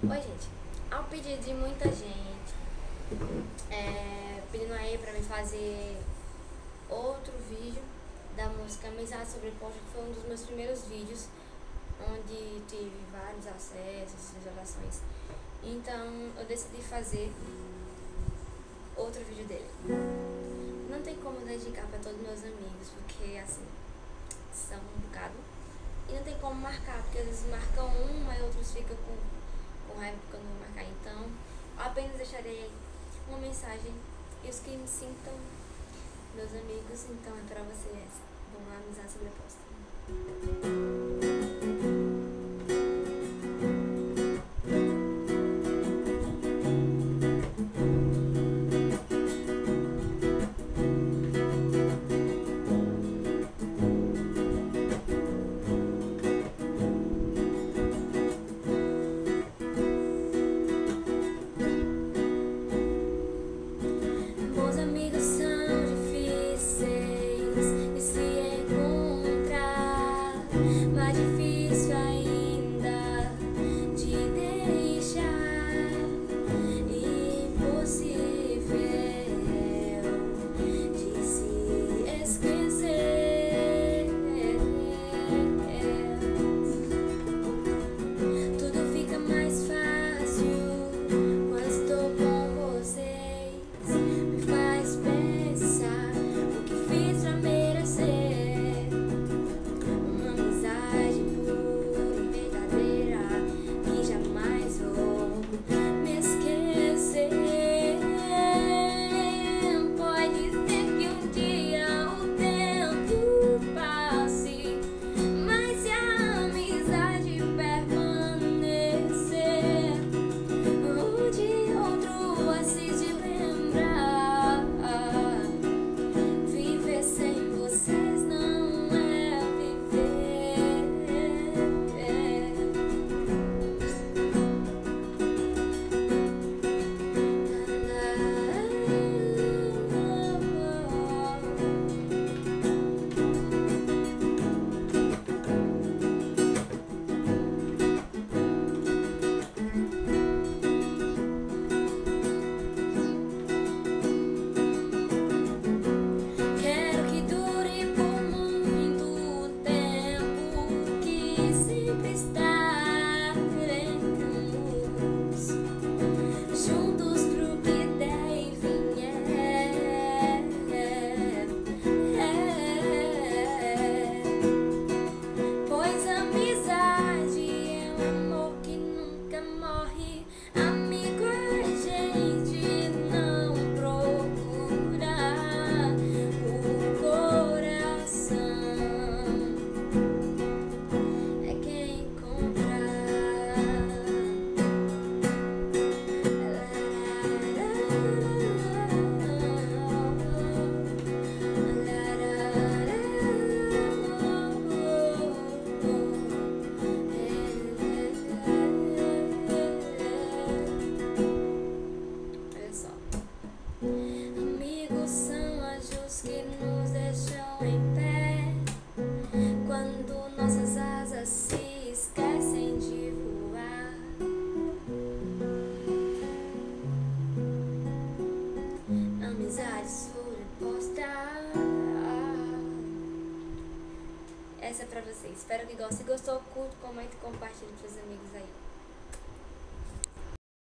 Oi, gente. Ao pedido de muita gente, pedindo aí pra mim fazer outro vídeo da música Amizade Sobreposta, que foi um dos meus primeiros vídeos, onde tive vários acessos, visualizações. Então eu decidi fazer outro vídeo dele. Não tem como dedicar pra todos meus amigos, porque assim, são um bocado. E não tem como marcar, porque às vezes marcam um, aí outros ficam com raiva porque eu não vou marcar. Então, eu apenas deixarei uma mensagem. E os que me sintam meus amigos, então é pra você essa. Vamos lá, Amizade Sobreposta. Bons amigos são difíceis de se encontrar, mais difícil ainda de deixar, impossível de se esquecer. Tudo fica mais fácil quando estou com vocês. Me faz pensar o que fiz pra merecer uma amizade pura e verdadeira que jamais vou me esquecer. Pode ser que um dia o tempo passe, mas se a amizade permanecer, um de outro a se lembrar. Viver sem vocês não é viver. Quero que dure por muito tempo, que sempre estaremos juntos pro que der e vier. Pois amizade é um amor que nunca morre. Amigo é gente não procura o coração, é quem encontra. Olha só. Amigos são anjos que nos deixam em pé quando nossas asas se esquecem de voar. Amizade sobreposta. Essa é pra vocês. Espero que gostem. Se gostou, curte, comente e compartilhe com seus amigos aí.